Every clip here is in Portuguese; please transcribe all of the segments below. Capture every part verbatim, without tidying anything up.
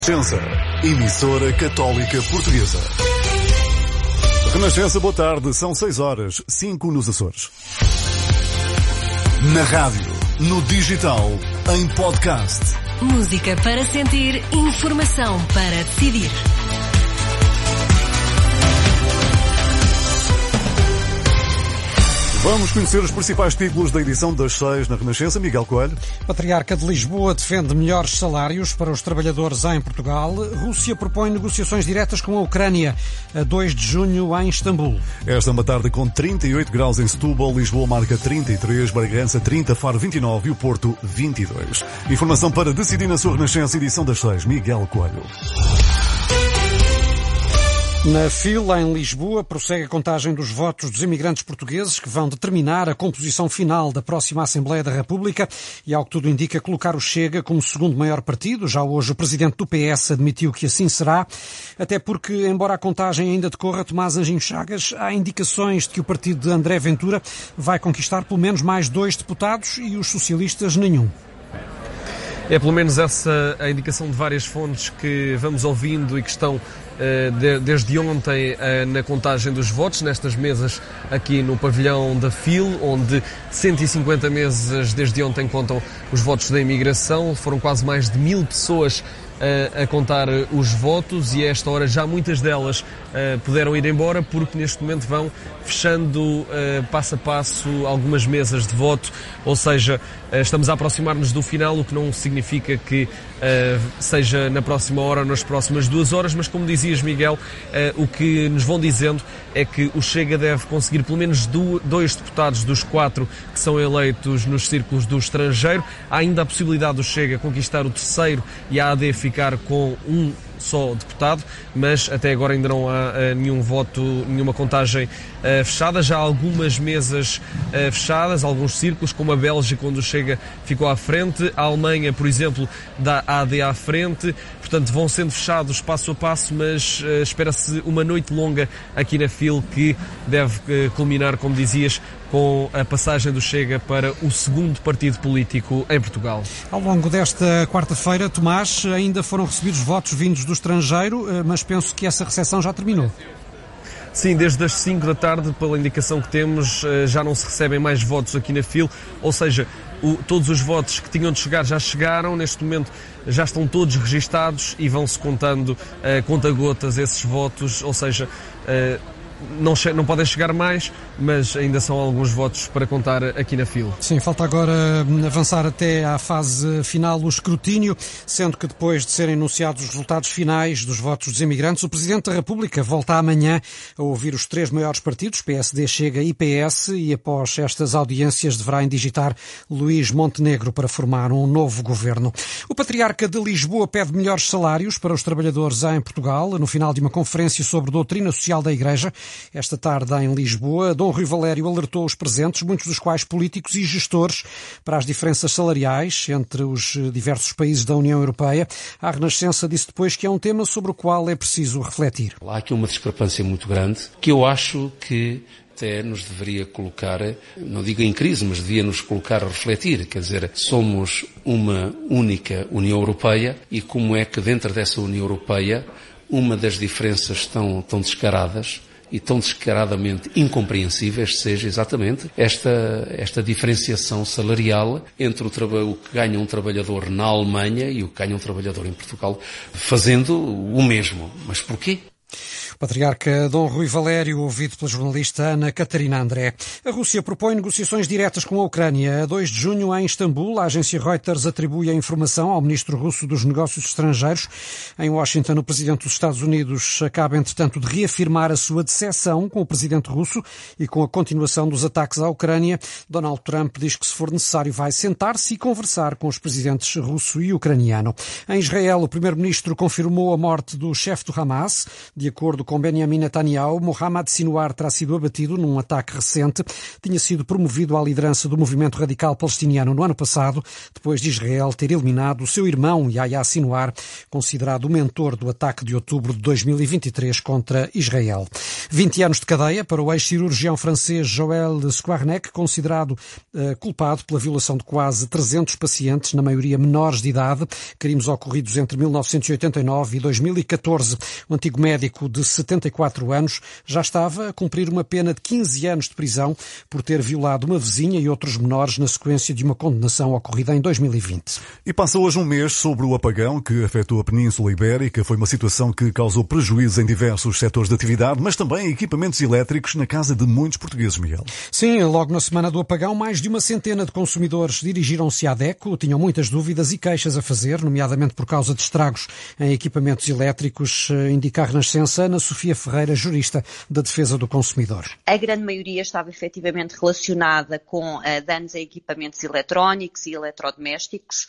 Renascença, emissora católica portuguesa. Renascença, boa tarde, são seis horas, cinco nos Açores. Na rádio, no digital, em podcast. Música para sentir, informação para decidir. Vamos conhecer os principais títulos da edição das seis na Renascença. Miguel Coelho. Patriarca de Lisboa defende melhores salários para os trabalhadores em Portugal. Rússia propõe negociações diretas com a Ucrânia a dois de junho em Istambul. Esta é uma tarde com trinta e oito graus em Setúbal, Lisboa marca trinta e três, Bragança trinta, Faro vinte e nove e o Porto vinte e dois. Informação para decidir na sua Renascença, edição das seis. Miguel Coelho. Na fila, em Lisboa, prossegue a contagem dos votos dos imigrantes portugueses que vão determinar a composição final da próxima Assembleia da República e, ao que tudo indica, colocar o Chega como segundo maior partido. Já hoje o presidente do P S admitiu que assim será, até porque, embora a contagem ainda decorra, Tomás Anjinho Chagas, há indicações de que o partido de André Ventura vai conquistar pelo menos mais dois deputados e os socialistas nenhum. É pelo menos essa a indicação de várias fontes que vamos ouvindo e que estão uh, de, desde ontem uh, na contagem dos votos, nestas mesas aqui no pavilhão da F I L, onde cento e cinquenta mesas desde ontem contam os votos da imigração. Foram quase mais de mil pessoas a contar os votos e a esta hora já muitas delas uh, puderam ir embora porque neste momento vão fechando uh, passo a passo algumas mesas de voto, ou seja, uh, estamos a aproximar-nos do final, o que não significa que uh, seja na próxima hora ou nas próximas duas horas, mas como dizias, Miguel, uh, o que nos vão dizendo é que o Chega deve conseguir pelo menos do, dois deputados dos quatro que são eleitos nos círculos do estrangeiro. Há ainda a possibilidade do Chega conquistar o terceiro e a A D ficar com um só deputado, mas até agora ainda não há uh, nenhum voto, nenhuma contagem uh, fechada. Já há algumas mesas uh, fechadas, alguns círculos, como a Bélgica, onde o Chega ficou à frente, a Alemanha, por exemplo, dá a AD à frente, portanto vão sendo fechados passo a passo, mas uh, espera-se uma noite longa aqui na F I L que deve uh, culminar, como dizias, com a passagem do Chega para o segundo partido político em Portugal. Ao longo desta quarta-feira, Tomás, ainda foram recebidos votos vindos do estrangeiro, mas penso que essa recepção já terminou. Sim, desde as cinco da tarde, pela indicação que temos, já não se recebem mais votos aqui na F I L, ou seja, o, todos os votos que tinham de chegar já chegaram, neste momento já estão todos registados e vão-se contando uh, conta-gotas esses votos, ou seja, uh, Não, não podem chegar mais, mas ainda são alguns votos para contar aqui na F I L. Sim, falta agora avançar até à fase final o escrutínio, sendo que depois de serem anunciados os resultados finais dos votos dos imigrantes, o Presidente da República volta amanhã a ouvir os três maiores partidos, P S D, Chega e P S, e após estas audiências deverá indigitar Luís Montenegro para formar um novo governo. O Patriarca de Lisboa pede melhores salários para os trabalhadores em Portugal, no final de uma conferência sobre doutrina social da Igreja. Esta tarde em Lisboa, Dom Rui Valério alertou os presentes, muitos dos quais políticos e gestores, para as diferenças salariais entre os diversos países da União Europeia. A Renascença disse depois que é um tema sobre o qual é preciso refletir. Há aqui uma discrepância muito grande que eu acho que até nos deveria colocar, não digo em crise, mas devia nos colocar a refletir. Quer dizer, somos uma única União Europeia e como é que dentro dessa União Europeia uma das diferenças tão, tão descaradas e tão descaradamente incompreensíveis seja exatamente esta, esta diferenciação salarial entre o, traba- o que ganha um trabalhador na Alemanha e o que ganha um trabalhador em Portugal, fazendo o mesmo. Mas porquê? Patriarca Dom Rui Valério, ouvido pela jornalista Ana Catarina André. A Rússia propõe negociações diretas com a Ucrânia. A dois de junho, em Istambul, a agência Reuters atribui a informação ao ministro russo dos Negócios Estrangeiros. Em Washington, o presidente dos Estados Unidos acaba, entretanto, de reafirmar a sua decepção com o presidente russo e com a continuação dos ataques à Ucrânia. Donald Trump diz que, se for necessário, vai sentar-se e conversar com os presidentes russo e ucraniano. Em Israel, o primeiro-ministro confirmou a morte do chefe do Hamas. De acordo com Benjamin Netanyahu, Mohammad Sinwar terá sido abatido num ataque recente. Tinha sido promovido à liderança do movimento radical palestiniano no ano passado, depois de Israel ter eliminado o seu irmão Yahya Sinwar, considerado o mentor do ataque de outubro de dois mil e vinte e três contra Israel. vinte anos de cadeia para o ex-cirurgião francês Joël Squarnec, considerado uh, culpado pela violação de quase trezentos pacientes, na maioria menores de idade, crimes ocorridos entre mil novecentos e oitenta e nove e dois mil e catorze. O antigo médico de setenta e quatro anos já estava a cumprir uma pena de quinze anos de prisão por ter violado uma vizinha e outros menores na sequência de uma condenação ocorrida em dois mil e vinte. E passa hoje um mês sobre o apagão que afetou a Península Ibérica. Foi uma situação que causou prejuízos em diversos setores de atividade, mas também equipamentos elétricos na casa de muitos portugueses, Miguel. Sim, logo na semana do apagão, mais de uma centena de consumidores dirigiram-se à DECO, tinham muitas dúvidas e queixas a fazer, nomeadamente por causa de estragos em equipamentos elétricos, indica a Renascença Ana Sofia Ferreira, jurista da Defesa do Consumidor. A grande maioria estava efetivamente relacionada com uh, danos a equipamentos eletrónicos e eletrodomésticos,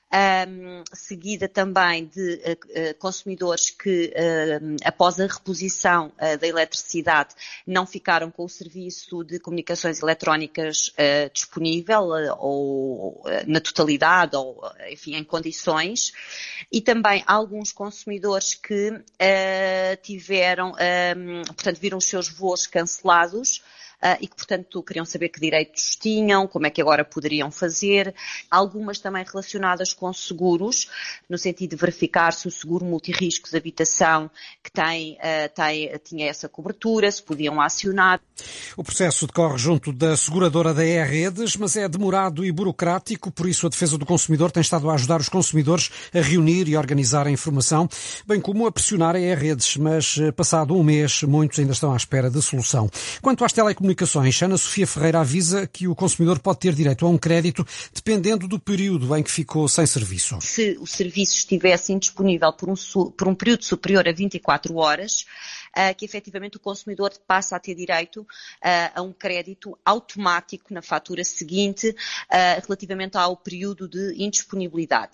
um, seguida também de uh, uh, consumidores que, uh, após a reposição uh, da eletricidade, não ficaram com o serviço de comunicações eletrónicas uh, disponível uh, ou uh, na totalidade ou, enfim, em condições, e também alguns consumidores que uh, tiveram, um, portanto, viram os seus voos cancelados, Uh, e que, portanto, queriam saber que direitos tinham, como é que agora poderiam fazer. Algumas também relacionadas com seguros, no sentido de verificar se o seguro multirriscos de habitação que tem, uh, tem, tinha essa cobertura, se podiam acionar. O processo decorre junto da seguradora da E-Redes, mas é demorado e burocrático, por isso a Defesa do Consumidor tem estado a ajudar os consumidores a reunir e organizar a informação, bem como a pressionar a E-Redes, mas passado um mês, muitos ainda estão à espera de solução. Quanto às telecomunicações, Ana Sofia Ferreira avisa que o consumidor pode ter direito a um crédito dependendo do período em que ficou sem serviço. Se o serviço estivesse indisponível por um, por um período superior a vinte e quatro horas, uh, que efetivamente o consumidor passa a ter direito uh, a um crédito automático na fatura seguinte uh, relativamente ao período de indisponibilidade.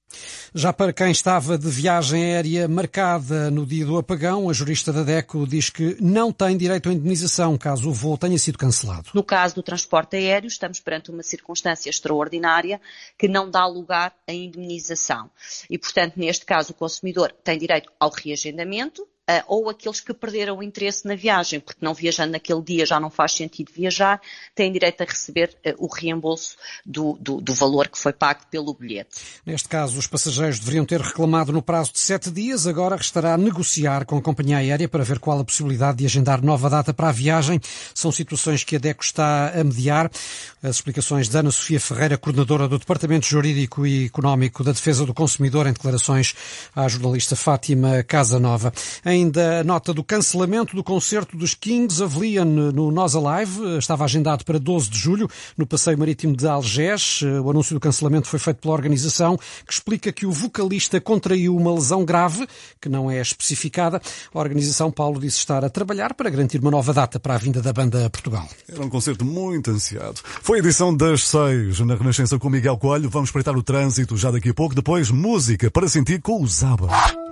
Já para quem estava de viagem aérea marcada no dia do apagão, a jurista da DECO diz que não tem direito à indemnização caso o voo tenha sido cancelado. No caso do transporte aéreo, estamos perante uma circunstância extraordinária que não dá lugar à indemnização. E, portanto, neste caso, o consumidor tem direito ao reagendamento, Uh, ou aqueles que perderam o interesse na viagem, porque não viajando naquele dia já não faz sentido viajar, têm direito a receber uh, o reembolso do, do, do valor que foi pago pelo bilhete. Neste caso, os passageiros deveriam ter reclamado no prazo de sete dias, agora restará negociar com a companhia aérea para ver qual a possibilidade de agendar nova data para a viagem. São situações que a DECO está a mediar. As explicações de Ana Sofia Ferreira, coordenadora do Departamento Jurídico e Económico da Defesa do Consumidor, em declarações à jornalista Fátima Casanova. Ainda a nota do cancelamento do concerto dos Kings of Leon no Nós Alive. Estava agendado para doze de julho, no Passeio Marítimo de Algés. O anúncio do cancelamento foi feito pela organização, que explica que o vocalista contraiu uma lesão grave, que não é especificada. A organização, Paulo, disse estar a trabalhar para garantir uma nova data para a vinda da banda a Portugal. Era um concerto muito ansiado. Foi a edição das seis na Renascença com Miguel Coelho. Vamos espreitar o trânsito já daqui a pouco. Depois, música para sentir com o Zaba.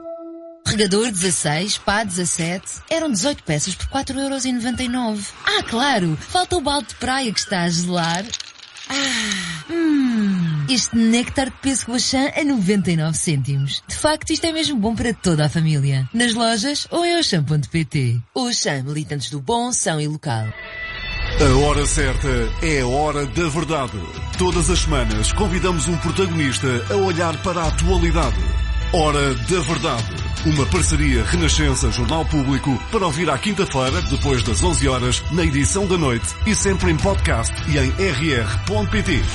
Regador dezasseis, pá dezassete, eram dezoito peças por quatro euros e noventa e nove. Ah, claro, falta o balde de praia que está a gelar. Ah, hum, este néctar de pêssego Auchan a noventa e nove cêntimos. De facto, isto é mesmo bom para toda a família. Nas lojas ou em auchan ponto pt. Auchan, militantes do bom, são e local. A hora certa é a hora da verdade. Todas as semanas convidamos um protagonista a olhar para a atualidade. Hora da Verdade. Uma parceria Renascença Jornal Público para ouvir à quinta-feira, depois das onze horas, na edição da noite e sempre em podcast e em r r ponto p t.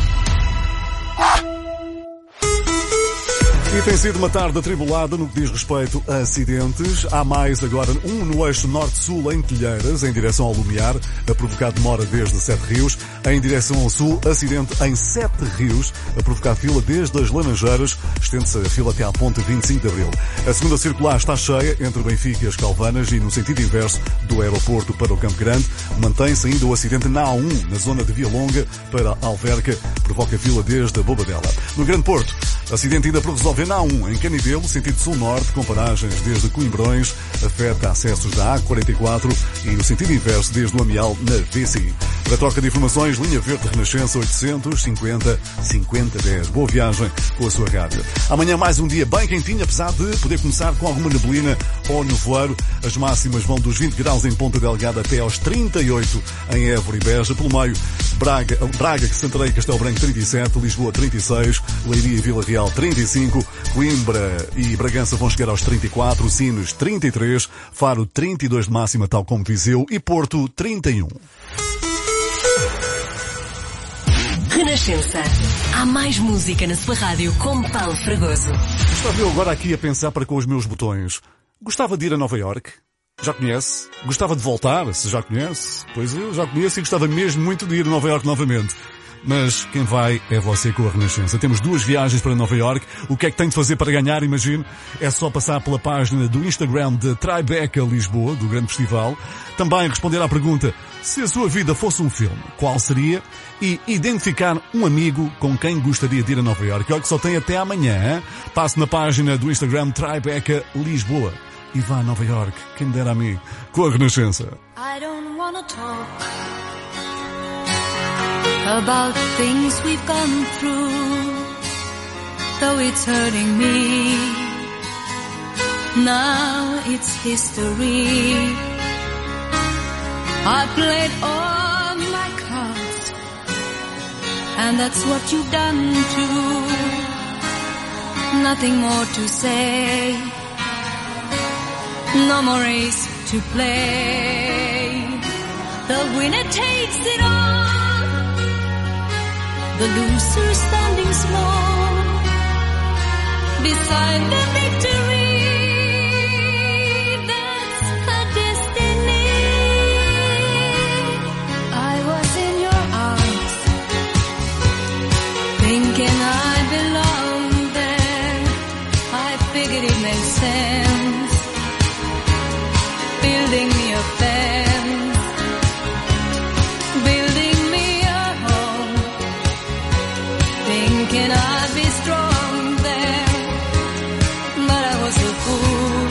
E tem sido uma tarde atribulada no que diz respeito a acidentes. Há mais agora um no eixo norte-sul em Telheiras, em direção ao Lumiar, a provocar demora desde Sete Rios. Em direção ao sul, acidente em Sete Rios, a provocar fila desde as Laranjeiras. Estende-se a fila até à ponte vinte e cinco de Abril. A segunda circular está cheia entre Benfica e as Calvanas e no sentido inverso do aeroporto para o Campo Grande. Mantém-se ainda o acidente na A um, na zona de Via Longa para Alverca, provoca fila desde a Bobadela. No Grande Porto, Acidente ainda por resolver na A um, em Canidelo, sentido sul-norte, com paragens desde Coimbrões, afeta acessos da A quarenta e quatro e no sentido inverso desde o Amial na V C I. Para troca de informações, linha verde Renascença oitocentos e cinquenta cinquenta dez. Boa viagem com a sua rádio. Amanhã mais um dia bem quentinho, apesar de poder começar com alguma neblina ou nevoeiro. As máximas vão dos vinte graus em Ponta Delgada até aos trinta e oito em Évora e Beja. Pelo meio, Braga, Braga Santarém e Castelo Branco trinta e sete, Lisboa trinta e seis, Leiria e Vila Real trinta e cinco, Coimbra e Bragança vão chegar aos trinta e quatro, Sines trinta e três, Faro trinta e dois de máxima, tal como Viseu, e Porto trinta e um. Renascença. Há mais música na sua rádio com Paulo Fragoso. Estava eu agora aqui a pensar para com os meus botões. Gostava de ir a Nova Iorque? Já conhece? Gostava de voltar? Se já conhece? Pois eu já conheço e gostava mesmo muito de ir a Nova Iorque novamente. Mas quem vai é você com a Renascença. Temos duas viagens para Nova Iorque. O que é que tem de fazer para ganhar, imagino? É só passar pela página do Instagram de Tribeca Lisboa, do grande festival. Também responder à pergunta: se a sua vida fosse um filme, qual seria? E identificar um amigo com quem gostaria de ir a Nova Iorque. Olha que só tem até amanhã. Hein? Passe na página do Instagram Tribeca Lisboa e vá a Nova Iorque. Quem me dera a mim. Com a Renascença. I don't wanna talk about things we've gone through, though it's hurting me. Now it's history. I played all my cards, and that's what you've done too. Nothing more to say, no more race to play. The winner takes it all, the loser standing small beside the victory. That's her destiny. I was in your arms, thinking I belonged there. I figured it made sense, building me a fence, building me a home, thinking I'd be strong there, but I was a fool,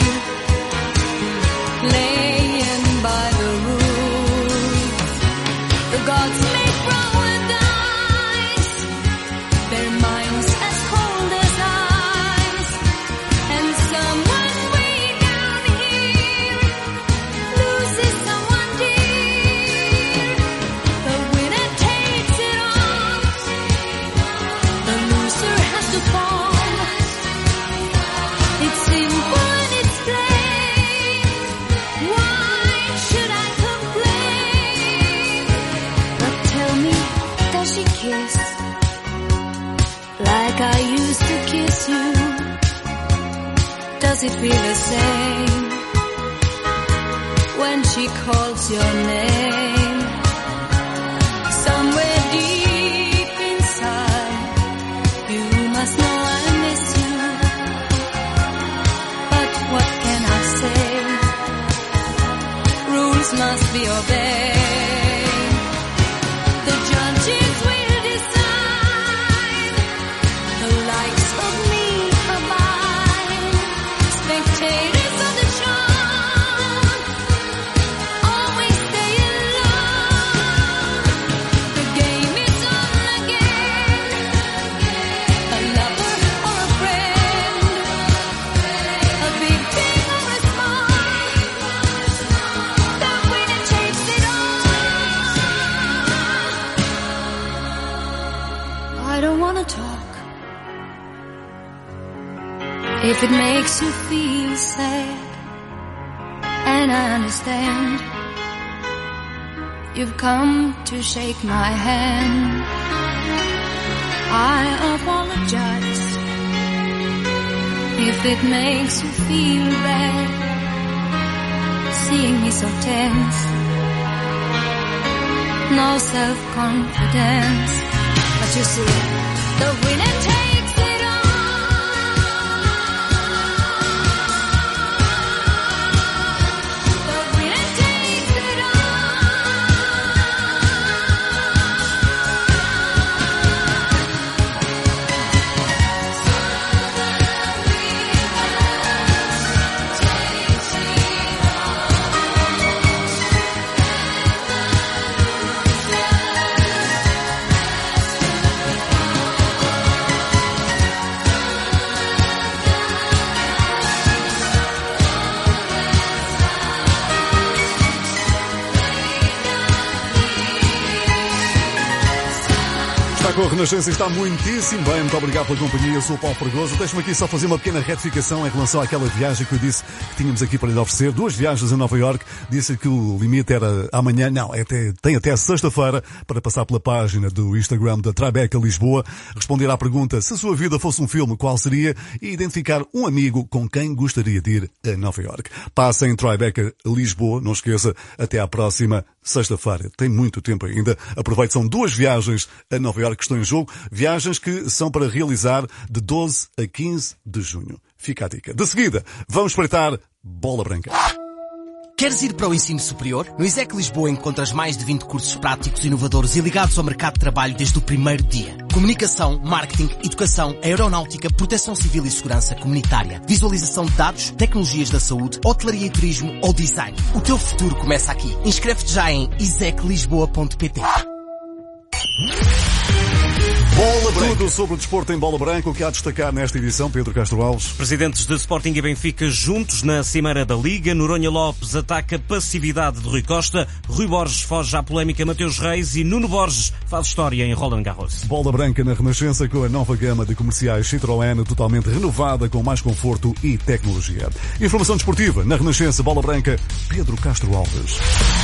laying by the rules. The gods make paradise, their minds as cold as ice, and someone way down here loses someone dear. The winner takes it all, the loser has to fall. It's simple and it's plain. Why should I complain? But tell me, does she kiss like I used to kiss you? Does it feel the same when she calls your name? Somewhere deep inside, you must know I miss you. But what can I say? Rules must be obeyed. The judges will decide, the likes of me abide. Spectators of the show always stay alone. The game is on again. A lover or a friend, a big thing or a small, the winner takes it all. I don't wanna talk if it makes you feel sad, and I understand. You've come to shake my hand. I apologize if it makes you feel bad, seeing me so tense, no self-confidence. But you see, the winner takes it all. The winner takes it all. Está com a Renascença e está muitíssimo bem. Muito obrigado pela companhia. Eu sou o Paulo Fregoso. Deixe-me aqui só fazer uma pequena retificação em relação àquela viagem que eu disse que tínhamos aqui para lhe oferecer. Duas viagens a Nova Iorque. Disse que o limite era amanhã. Não, é até, tem até sexta-feira para passar pela página do Instagram da Tribeca Lisboa, responder à pergunta se a sua vida fosse um filme, qual seria? E identificar um amigo com quem gostaria de ir a Nova Iorque. Passa em Tribeca Lisboa. Não esqueça, até à próxima sexta-feira. Tem muito tempo ainda. Aproveite, são duas viagens a Nova Iorque que estão em jogo. Viagens que são para realizar de doze a quinze de junho. Fica a dica. De seguida, vamos espreitar Bola Branca. Queres ir para o ensino superior? No ISEC Lisboa encontras mais de vinte cursos práticos inovadores e ligados ao mercado de trabalho desde o primeiro dia. Comunicação, marketing, educação, aeronáutica, proteção civil e segurança comunitária, visualização de dados, tecnologias da saúde, hotelaria e turismo ou design. O teu futuro começa aqui. Inscreve-te já em isec lisboa ponto pt. Bola Branca. Tudo sobre o desporto em Bola Branca. O que há a destacar nesta edição, Pedro Castro Alves? Presidentes de Sporting e Benfica juntos na Cimeira da Liga. Noronha Lopes ataca a passividade de Rui Costa. Rui Borges foge à polémica Mateus Reis e Nuno Borges faz história em Roland Garros. Bola Branca na Renascença com a nova gama de comerciais Citroën totalmente renovada com mais conforto e tecnologia. Informação desportiva na Renascença Bola Branca, Pedro Castro Alves.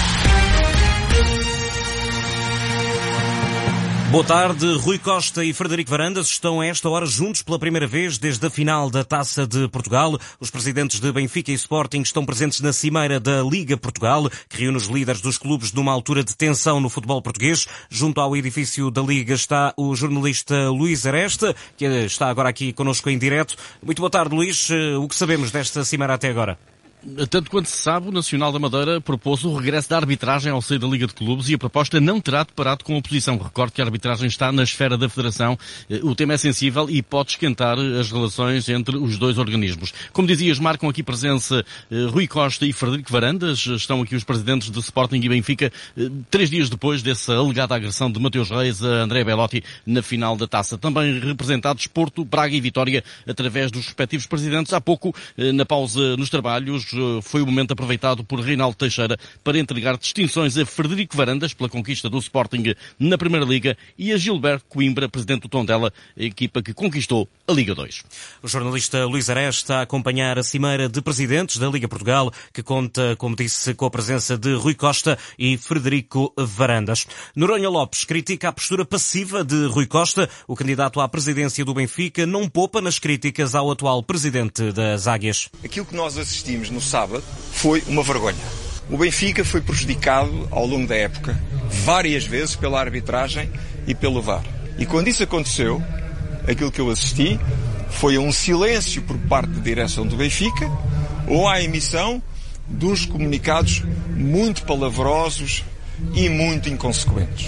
Boa tarde. Rui Costa e Frederico Varandas estão a esta hora juntos pela primeira vez desde a final da Taça de Portugal. Os presidentes de Benfica e Sporting estão presentes na cimeira da Liga Portugal, que reúne os líderes dos clubes numa altura de tensão no futebol português. Junto ao edifício da Liga está o jornalista Luís Aresta, que está agora aqui connosco em direto. Muito boa tarde, Luís. O que sabemos desta cimeira até agora? Tanto quanto se sabe, o Nacional da Madeira propôs o regresso da arbitragem ao seio da Liga de Clubes e a proposta não terá deparado com a oposição. Recordo que a arbitragem está na esfera da Federação. O tema é sensível e pode esquentar as relações entre os dois organismos. Como dizias, marcam aqui presença Rui Costa e Frederico Varandas. Estão aqui os presidentes de Sporting e Benfica, três dias depois dessa alegada agressão de Mateus Reis a André Belotti na final da Taça. Também representados Porto, Braga e Vitória através dos respectivos presidentes. Há pouco, na pausa nos trabalhos, foi o momento aproveitado por Reinaldo Teixeira para entregar distinções a Frederico Varandas pela conquista do Sporting na Primeira Liga e a Gilberto Coimbra, presidente do Tondela, a equipa que conquistou a Liga dois. O jornalista Luís Aresta está a acompanhar a cimeira de presidentes da Liga Portugal, que conta, como disse, com a presença de Rui Costa e Frederico Varandas. Noronha Lopes critica a postura passiva de Rui Costa. O candidato à presidência do Benfica não poupa nas críticas ao atual presidente das Águias. Aquilo que nós assistimos no sábado foi uma vergonha. O Benfica foi prejudicado ao longo da época várias vezes pela arbitragem e pelo V A R. E quando isso aconteceu, aquilo que eu assisti foi a um silêncio por parte da direção do Benfica ou à emissão de uns comunicados muito palavrosos e muito inconsequentes.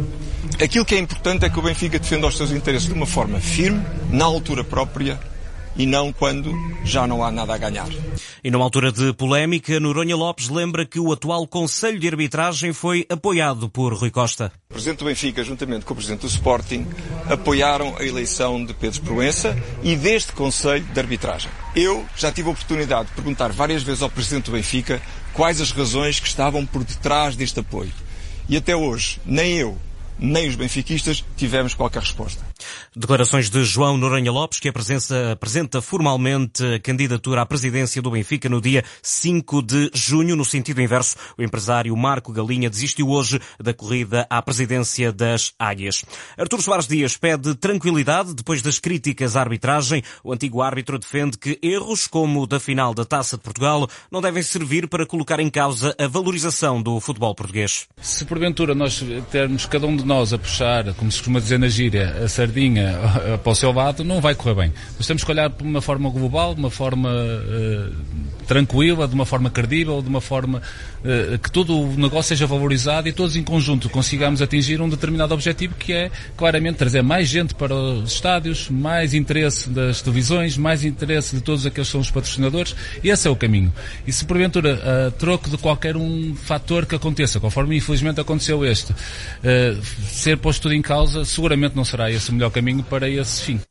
Aquilo que é importante é que o Benfica defenda os seus interesses de uma forma firme, na altura própria, e não quando já não há nada a ganhar. E numa altura de polémica, Noronha Lopes lembra que o atual Conselho de Arbitragem foi apoiado por Rui Costa. O Presidente do Benfica, juntamente com o Presidente do Sporting, apoiaram a eleição de Pedro Proença e deste Conselho de Arbitragem. Eu já tive a oportunidade de perguntar várias vezes ao Presidente do Benfica quais as razões que estavam por detrás deste apoio. E até hoje, nem eu, nem os benfiquistas tivemos qualquer resposta. Declarações de João Noronha Lopes, que apresenta, apresenta formalmente a candidatura à presidência do Benfica no dia cinco de junho. No sentido inverso, o empresário Marco Galinha desistiu hoje da corrida à presidência das Águias. Artur Soares Dias pede tranquilidade depois das críticas à arbitragem. O antigo árbitro defende que erros como o da final da Taça de Portugal não devem servir para colocar em causa a valorização do futebol português. Se porventura nós termos cada um de nós a puxar, como se costuma dizer na gíria, a sardinha para o seu lado, não vai correr bem. Nós temos que olhar de uma forma global, de uma forma uh, tranquila, de uma forma credível, de uma forma uh, que todo o negócio seja valorizado e todos em conjunto consigamos atingir um determinado objetivo, que é claramente trazer mais gente para os estádios, mais interesse das televisões, mais interesse de todos aqueles que são os patrocinadores. Esse é o caminho. E se porventura, a troco de qualquer um fator que aconteça, conforme infelizmente aconteceu este, uh, ser posto tudo em causa, seguramente não será esse o melhor caminho para esse fim.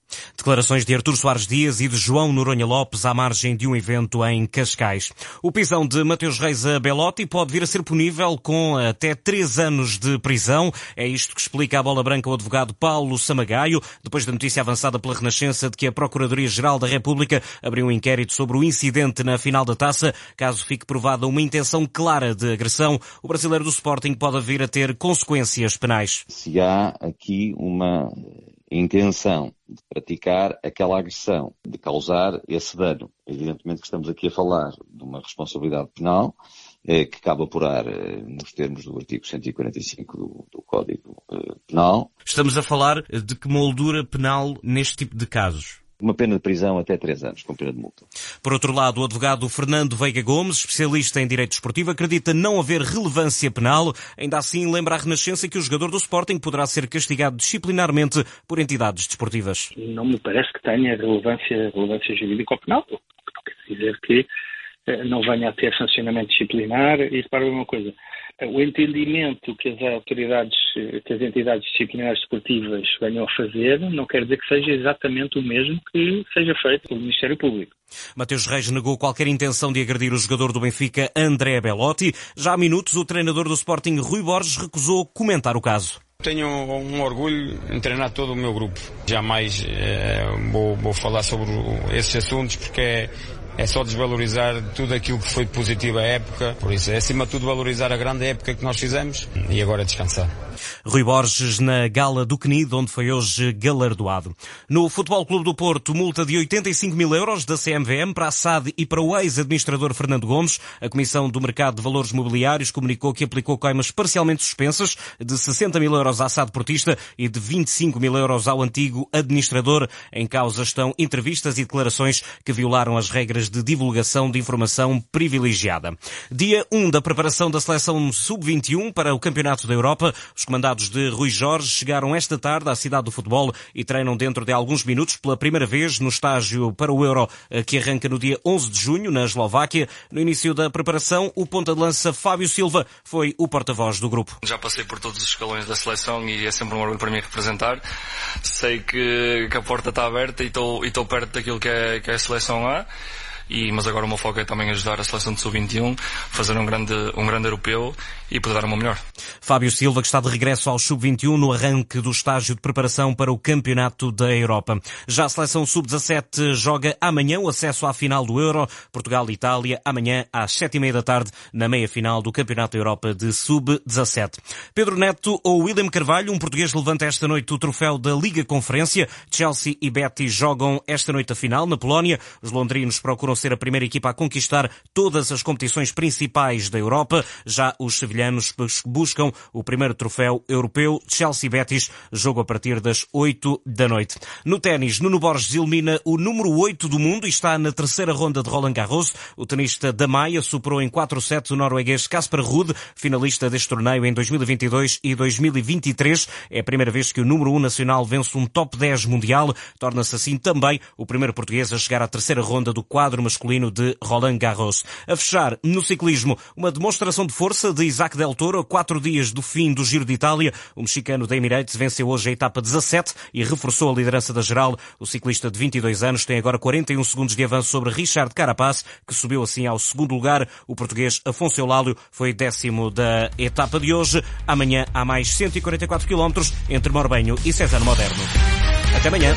Declarações de Artur Soares Dias e de João Noronha Lopes à margem de um evento em Cascais. O pisão de Mateus Reis a Belotti pode vir a ser punível com até três anos de prisão. É isto que explica à Bola Branca o advogado Paulo Samagaio, depois da notícia avançada pela Renascença de que a Procuradoria-Geral da República abriu um inquérito sobre o incidente na final da Taça. Caso fique provada uma intenção clara de agressão, o brasileiro do Sporting pode vir a ter consequências penais. Se há aqui uma intenção de praticar aquela agressão, de causar esse dano, evidentemente que estamos aqui a falar de uma responsabilidade penal eh, que cabe apurar eh, nos termos do artigo cento e quarenta e cinco do, do Código eh, Penal. Estamos a falar de que moldura penal neste tipo de casos? Uma pena de prisão até três anos, com pena de multa. Por outro lado, o advogado Fernando Veiga Gomes, especialista em direito desportivo, acredita não haver relevância penal. Ainda assim, lembra a Renascença que o jogador do Sporting poderá ser castigado disciplinarmente por entidades desportivas. Não me parece que tenha relevância, relevância jurídica ou penal. Não quer dizer que não venha a ter sancionamento disciplinar. E repara uma coisa, o entendimento que as autoridades, que as entidades disciplinares desportivas venham a fazer, não quer dizer que seja exatamente o mesmo que seja feito pelo Ministério Público. Mateus Reis negou qualquer intenção de agredir o jogador do Benfica, André Belotti. Já há minutos, o treinador do Sporting, Rui Borges, recusou comentar o caso. Tenho um orgulho em treinar todo o meu grupo. Jamais eh, vou, vou falar sobre esses assuntos porque é, é só desvalorizar tudo aquilo que foi positivo à época. Por isso é acima de tudo valorizar a grande época que nós fizemos e agora descansar. Rui Borges na gala do C N I D, onde foi hoje galardoado. No Futebol Clube do Porto, multa de oitenta e cinco mil euros da C M V M para a S A D e para o ex-administrador Fernando Gomes. A Comissão do Mercado de Valores Mobiliários comunicou que aplicou coimas parcialmente suspensas de sessenta mil euros à S A D Portista e de vinte e cinco mil euros ao antigo administrador. Em causa estão entrevistas e declarações que violaram as regras de divulgação de informação privilegiada. Dia um da preparação da seleção sub vinte e um para o Campeonato da Europa. Os comandados de Rui Jorge chegaram esta tarde à cidade do futebol e treinam dentro de alguns minutos pela primeira vez no estágio para o Euro que arranca no dia onze de junho na Eslováquia. No início da preparação, o ponta de lança Fábio Silva foi o porta-voz do grupo. Já passei por todos os escalões da seleção e é sempre um orgulho para mim representar. Sei que, que a porta está aberta e estou, e estou perto daquilo que é, que é a seleção A. E, mas agora o meu foco é também ajudar a seleção de sub vinte e um, fazer um grande, um grande europeu e poder dar o meu melhor. Fábio Silva, que está de regresso ao sub vinte e um no arranque do estágio de preparação para o Campeonato da Europa. Já a seleção sub dezassete joga amanhã o acesso à final do Euro. Portugal e Itália, amanhã às sete e meia da tarde, na meia-final do Campeonato da Europa de sub dezassete. Pedro Neto ou William Carvalho, um português, levanta esta noite o troféu da Liga Conferência. Chelsea e Betis jogam esta noite a final na Polónia. Os londrinos procuram ser a primeira equipa a conquistar todas as competições principais da Europa. Já os sevilhanos buscam o primeiro troféu europeu. Chelsea-Betis, jogo a partir das oito da noite. No ténis, Nuno Borges elimina o número oito do mundo e está na terceira ronda de Roland Garros. O tenista da Maia superou em quatro sets o norueguês Casper Ruud, finalista deste torneio em dois mil e vinte e dois e dois mil e vinte e três. É a primeira vez que o número um nacional vence um top dez mundial. Torna-se assim também o primeiro português a chegar à terceira ronda do quadro masculino de Roland Garros. A fechar, no ciclismo, uma demonstração de força de Isaac Del Toro a quatro dias do fim do Giro de Itália. O mexicano da Emirates venceu hoje a etapa dezassete e reforçou a liderança da geral. O ciclista de vinte e dois anos tem agora quarenta e um segundos de avanço sobre Richard Carapaz, que subiu assim ao segundo lugar. O português Afonso Eulálio foi décimo da etapa de hoje. Amanhã há mais cento e quarenta e quatro quilómetros entre Morbenho e César Moderno. Até amanhã.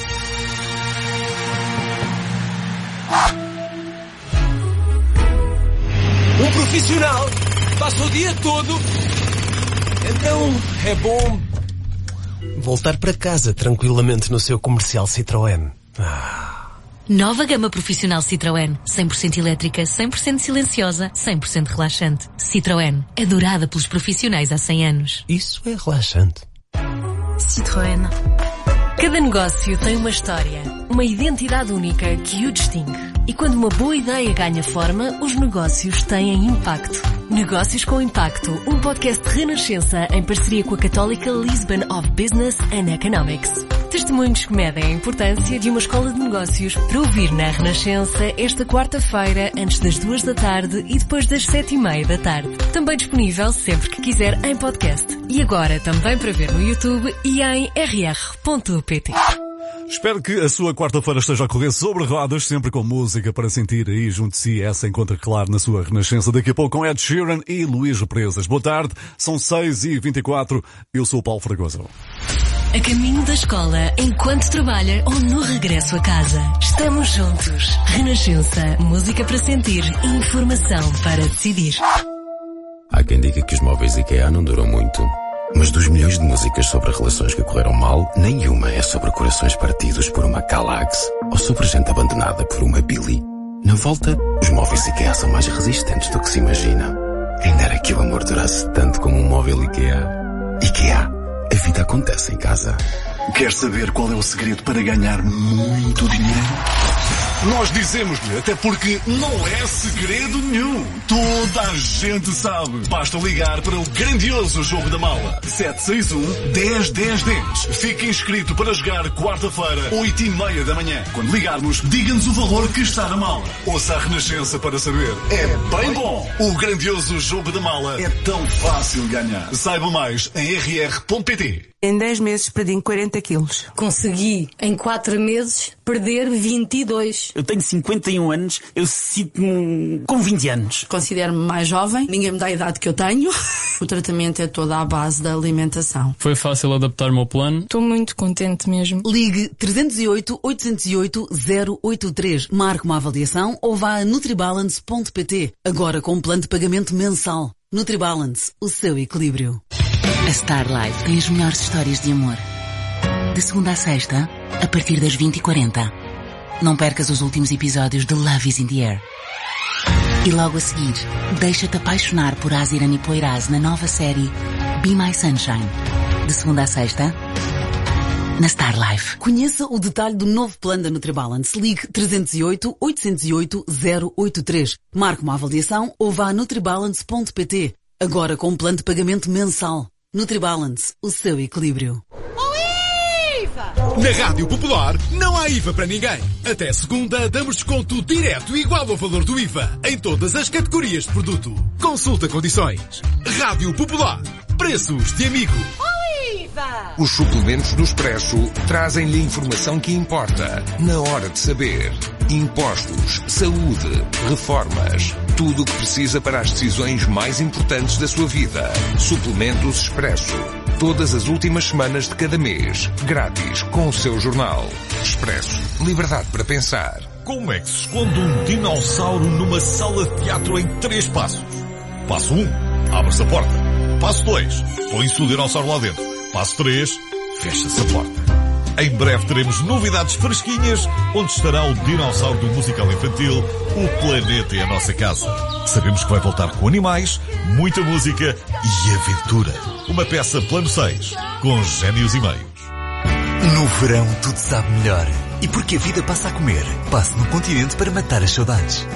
Um profissional passa o dia todo, então é bom voltar para casa tranquilamente no seu comercial Citroën. Ah. Nova gama profissional Citroën. cem por cento elétrica, cem por cento silenciosa, cem por cento relaxante. Citroën. Adorada pelos profissionais há cem anos. Isso é relaxante. Citroën. Cada negócio tem uma história, uma identidade única que o distingue. E quando uma boa ideia ganha forma, os negócios têm impacto. Negócios com Impacto, um podcast de Renascença em parceria com a Católica Lisbon of Business and Economics. Testemunhos que medem a importância de uma escola de negócios para ouvir na Renascença esta quarta-feira, antes das duas da tarde e depois das sete e meia da tarde. Também disponível sempre que quiser em podcast. E agora também para ver no YouTube e em r r ponto p t. Espero que a sua quarta-feira esteja a correr sobre rodas, sempre com música para sentir aí junto de si. Essa encontra claro na sua renascença. Daqui a pouco com Ed Sheeran e Luís Represas. Boa tarde, são seis e vinte e quatro. Eu sou o Paulo Fragoso. A caminho da escola, enquanto trabalha ou no regresso a casa. Estamos juntos. Renascença. Música para sentir. Informação para decidir. Há quem diga que os móveis IKEA não duram muito. Mas dos milhões de músicas sobre relações que correram mal, nenhuma é sobre corações partidos por uma Calax ou sobre gente abandonada por uma Billy. Na volta, os móveis IKEA são mais resistentes do que se imagina. Quem dera que o amor durasse tanto como um móvel IKEA. IKEA. A vida acontece em casa. Quer saber qual é o segredo para ganhar muito dinheiro? Nós dizemos-lhe, até porque não é segredo nenhum. Toda a gente sabe. Basta ligar para o grandioso jogo da mala. sete seis um, dez, dez, dez. Fique inscrito para jogar quarta-feira, oito e meia da manhã. Quando ligarmos, diga-nos o valor que está na mala. Ouça a Renascença para saber. É bem bom. O grandioso jogo da mala é tão fácil ganhar. Saiba mais em r r ponto p t. Em dez meses perdi quarenta quilos. Consegui, em quatro meses, perder vinte e dois. Eu tenho cinquenta e um anos, eu sinto-me com vinte anos. Considero-me mais jovem, ninguém me dá a idade que eu tenho. O tratamento é todo à base da alimentação. Foi fácil adaptar-me ao plano. Estou muito contente mesmo. Ligue trezentos e oito, oitocentos e oito, zero oito três. Marque uma avaliação ou vá a nutribalance ponto p t. Agora com um plano de pagamento mensal. Nutribalance, o seu equilíbrio. A Starlife tem as melhores histórias de amor. De segunda a sexta, a partir das vinte e quarenta. Não percas os últimos episódios de Love is in the Air. E logo a seguir, deixa-te apaixonar por Azirani Poiraz na nova série Be My Sunshine. De segunda a sexta, na Starlife. Conheça o detalhe do novo plano da Nutribalance. Ligue trezentos e oito, oitocentos e oito, zero oito três. Marque uma avaliação ou vá a nutribalance ponto p t. Agora com um plano de pagamento mensal. Nutribalance, o seu equilíbrio. Oh, I V A! Na Rádio Popular não há I V A para ninguém. Até segunda damos desconto direto igual ao valor do I V A em todas as categorias de produto. Consulta condições. Rádio Popular. Preços de amigo. Oh, I V A! Os suplementos do Expresso trazem-lhe a informação que importa na hora de saber. Impostos, saúde, reformas, tudo o que precisa para as decisões mais importantes da sua vida. Suplementos Expresso. Todas as últimas semanas de cada mês. Grátis com o seu jornal. Expresso. Liberdade para pensar. Como é que se esconde um dinossauro numa sala de teatro em três passos? Passo um. Abre-se a porta. Passo dois. Põe-se o dinossauro lá dentro. Passo três. Fecha-se a porta. Em breve teremos novidades fresquinhas, onde estará o dinossauro do musical infantil, O Planeta é a Nossa Casa. Sabemos que vai voltar com animais, muita música e aventura. Uma peça plano seis, com génios e meios. No verão tudo sabe melhor. E porque a vida passa a comer, passe no Continente para matar as saudades.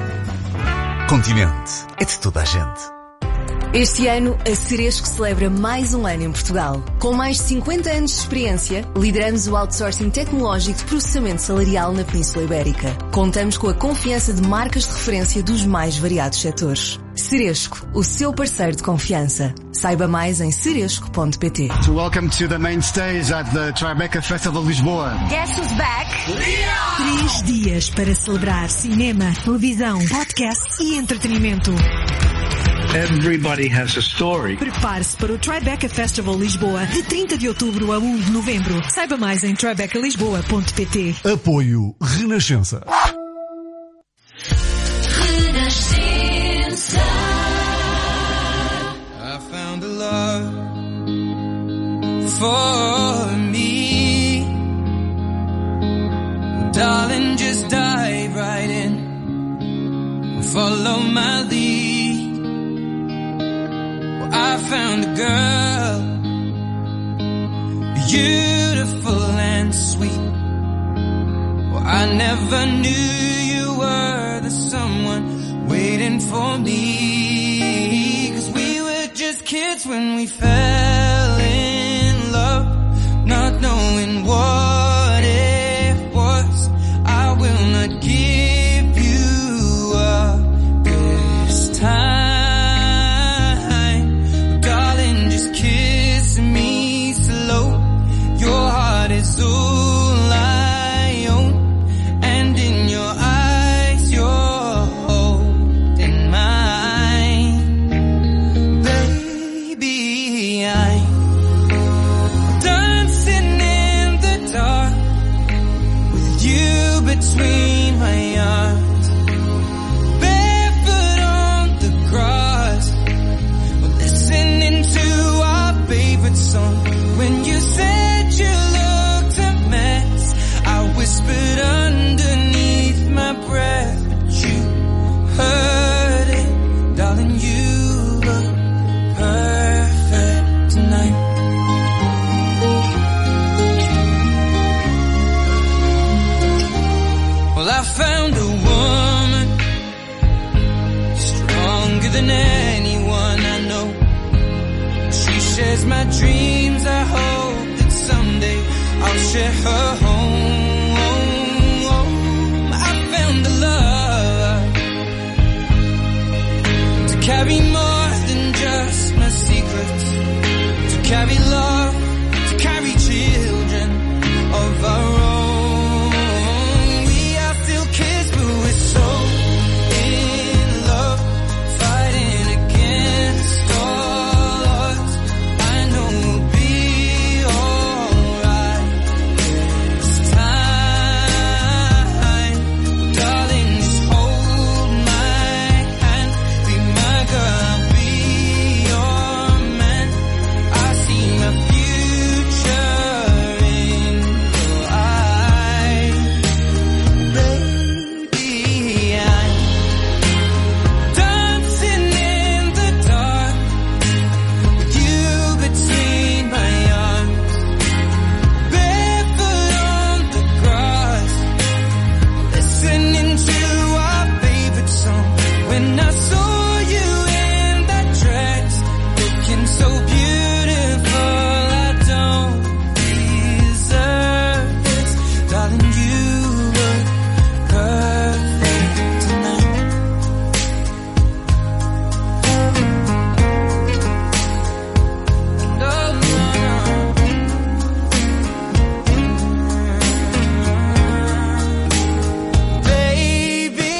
Continente, é de toda a gente. Este ano, a Ceresco celebra mais um ano em Portugal. Com mais de cinquenta anos de experiência, lideramos o outsourcing tecnológico de processamento salarial na Península Ibérica. Contamos com a confiança de marcas de referência dos mais variados setores. Ceresco, o seu parceiro de confiança. Saiba mais em ceresco ponto p t. So welcome to the main stage at the Tribeca Festival Lisboa. Guess who's back? Três dias para celebrar cinema, televisão, podcast e entretenimento. Everybody has a story. Prepare-se para o Tribeca Festival Lisboa de trinta de outubro a um de novembro. Saiba mais em tribeca lisboa ponto p t. Apoio Renascença. Renascença. I found a love for me. Darling, just dive right in. Follow my lead. I found a girl, beautiful and sweet. Well, I never knew you were the someone waiting for me. 'Cause we were just kids when we fell in love, not knowing what it was. I will not give you up this time. Is all carry more than just my secrets, to carry love, to carry children of our own. We are still kids, but we're so in love, fighting against all odds. I know we'll be alright this time, darling. Just hold my hand, be my girl, I'll be your man. I see my future in your eyes, baby. I'm dancing in the dark with you between my arms, barefoot on the grass, listening to our favorite song. When I saw you in that dress, looking so beautiful, I don't deserve this, darling. You look perfect tonight. No, no, baby,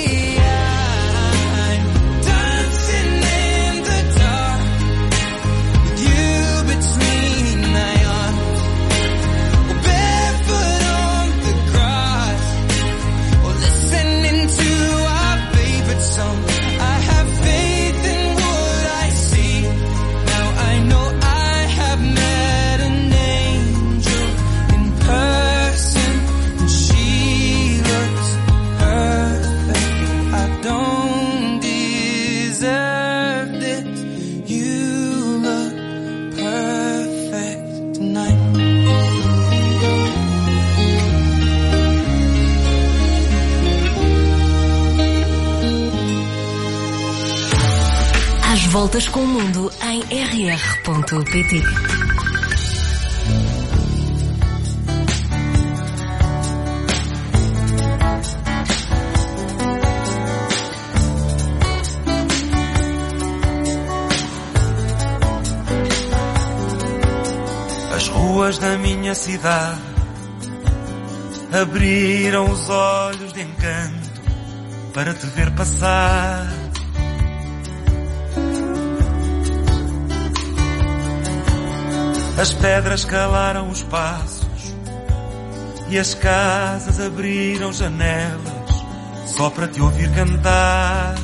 I'm dancing in the dark with you between my arms, or barefoot on the grass, or listening to our favorite song. I have faith in what I see. Now I know I have met an angel in person, and she looks perfect. I don't deserve this. You look perfect tonight. Às voltas com o mundo em r r ponto p t. As ruas da minha cidade abriram os olhos de encanto para te ver passar. As pedras calaram os passos e as casas abriram janelas só para te ouvir cantar.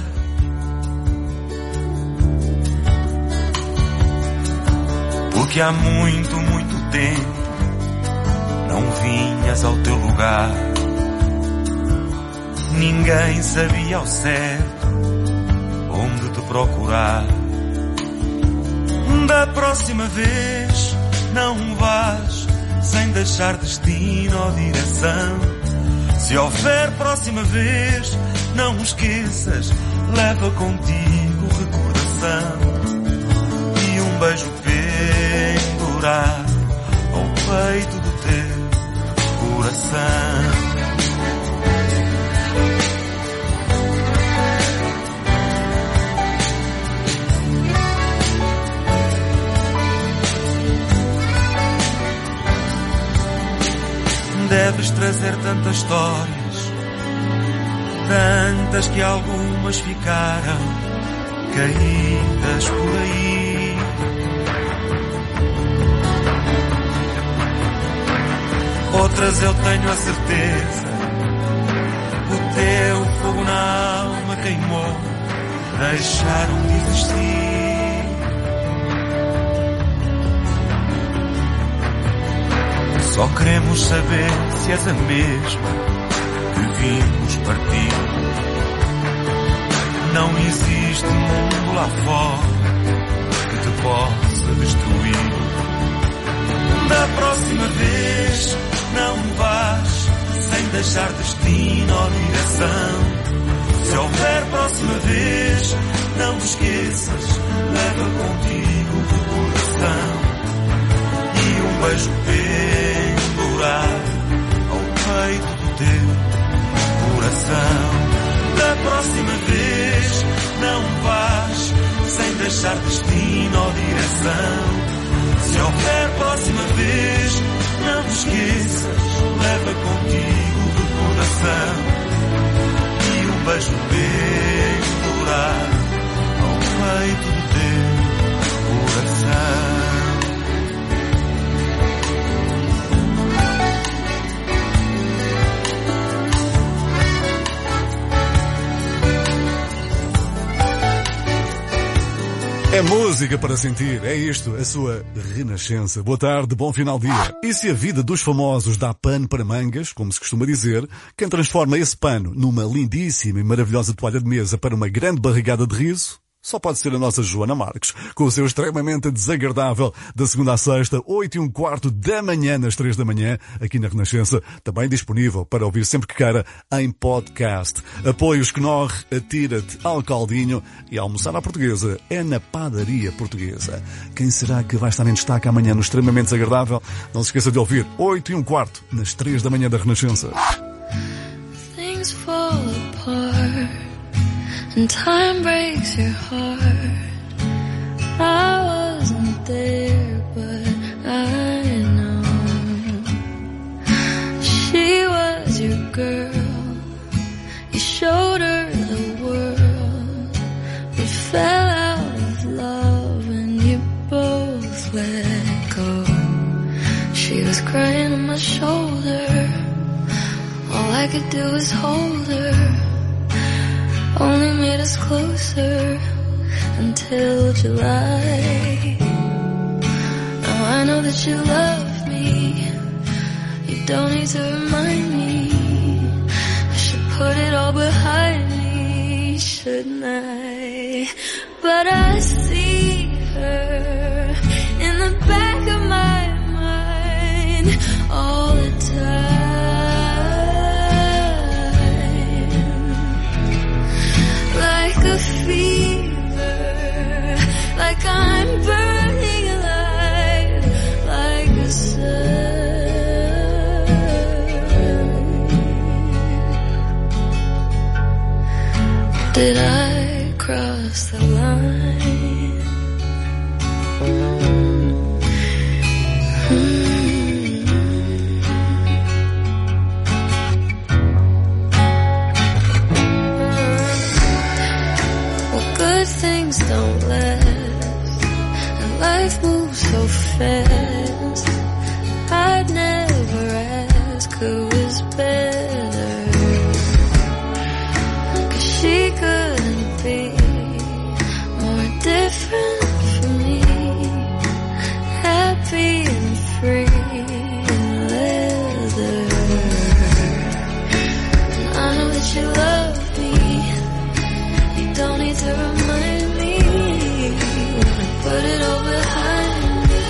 Porque há muito, muito tempo não vinhas ao teu lugar. Ninguém sabia ao certo onde te procurar. Da próxima vez não vás sem deixar destino ou direção. Se houver próxima vez, não esqueças, leva contigo recordação e um beijo pendurado ao peito do teu coração. Deves trazer tantas histórias, tantas que algumas ficaram caídas por aí. Outras eu tenho a certeza, o teu fogo na alma queimou, deixaram de existir. Só queremos saber se és a mesma que vimos partir. Não existe mundo lá fora que te possa destruir. Da próxima vez não vás sem deixar destino ou direção. Se houver próxima vez, não te esqueças, leva contigo o coração e um beijo pendurado ao peito do teu coração. Da próxima vez não vais deixar destino ou direção. Se houver próxima vez, não te esqueças, leva contigo do coração e um beijo bem dourado ao peito do teu coração. É música para sentir, é isto, a sua renascença. Boa tarde, bom final de dia. E se a vida dos famosos dá pano para mangas, como se costuma dizer, quem transforma esse pano numa lindíssima e maravilhosa toalha de mesa para uma grande barrigada de riso, só pode ser a nossa Joana Marques, com o seu extremamente desagradável da segunda à sexta, oito e um quarto da manhã, nas três da manhã, aqui na Renascença, também disponível para ouvir sempre que queira em podcast. Apoios Knorr, atira-te ao caldinho e almoçar à portuguesa é na padaria portuguesa. Quem será que vai estar em destaque amanhã no extremamente desagradável? Não se esqueça de ouvir oito e um quarto, nas três da manhã da Renascença. Things fall apart and time breaks your heart. I wasn't there, but I know she was your girl. You showed her the world. We fell out of love and you both let go. She was crying on my shoulder. All I could do was hold her. Only made us closer until July. Now I know that you love me. You don't need to remind me. I should put it all behind me, shouldn't I? But I see her in the back of my mind all the time. Like a fever, like I'm burning alive, like a sun. Did I cross the line? Good things don't last, and life moves so fast. I'd never ask who was better, 'cause she couldn't be more different from me. Happy and free in leather. And I know that you love me. Don't need to remind me. Put it all behind me.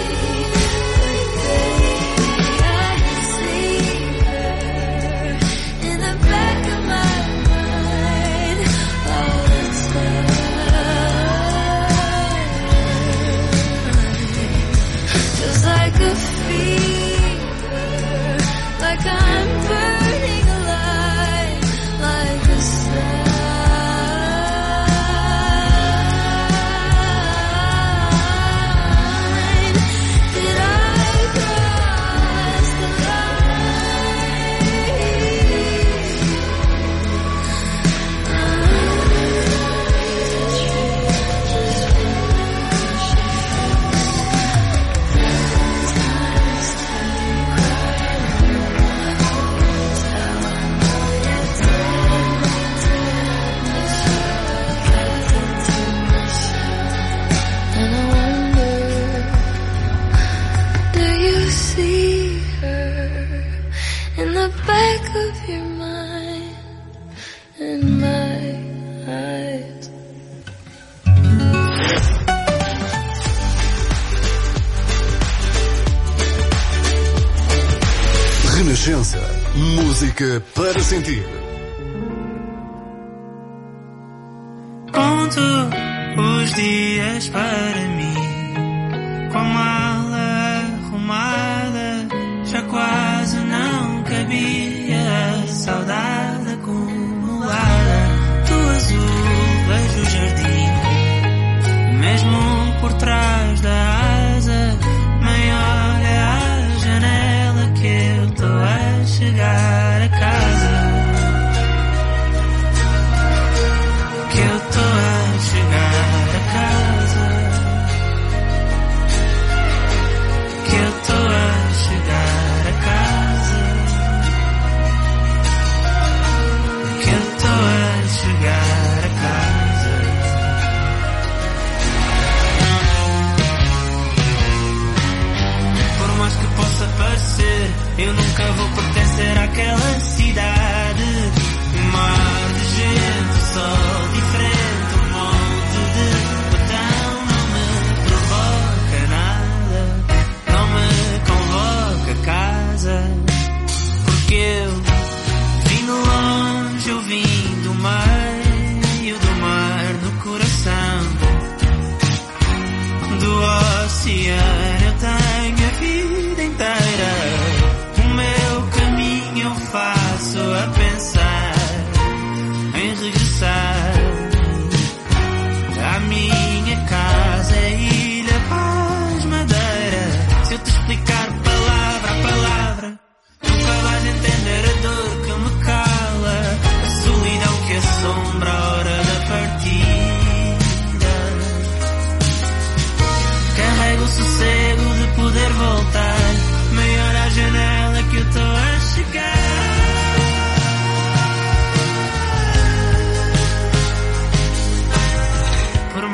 Baby, I see her in the back of my mind all the time. Just like a fever, like I'm burning alive, like a sun. Of your mind and my eyes. Renascença, música para sentir. Conto os dias para mim, com a mala arrumada, já quase não cabia. Saudade acumulada, do azul vejo o jardim, mesmo